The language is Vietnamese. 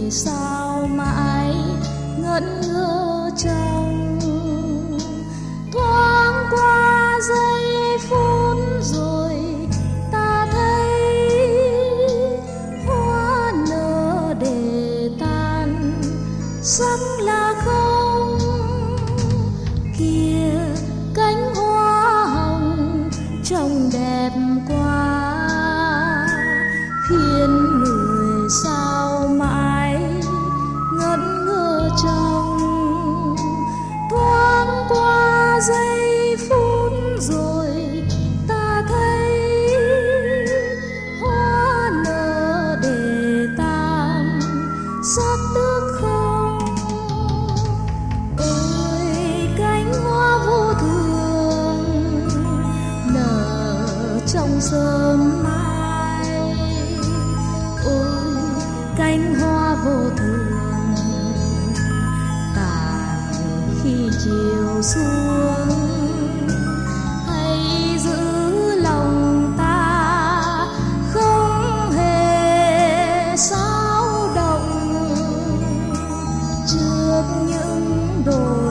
sao mãi ngẩn ngơ trong, thoáng qua giây phút rồi ta thấy hoa nở để tan sắc là không. Kia cánh hoa hồng trông đẹp quá, khiến người sao mãi ngẩn ngơ trong, thoáng qua giây phút rồi ta thấy hoa nở để tan sắc tước không. Ôi cánh hoa vô thường nở trong sớm mai, ôi cánh hoa vô thường tàn khi chiều xuống. Hãy giữ lòng ta không hề xáo động trước những đồi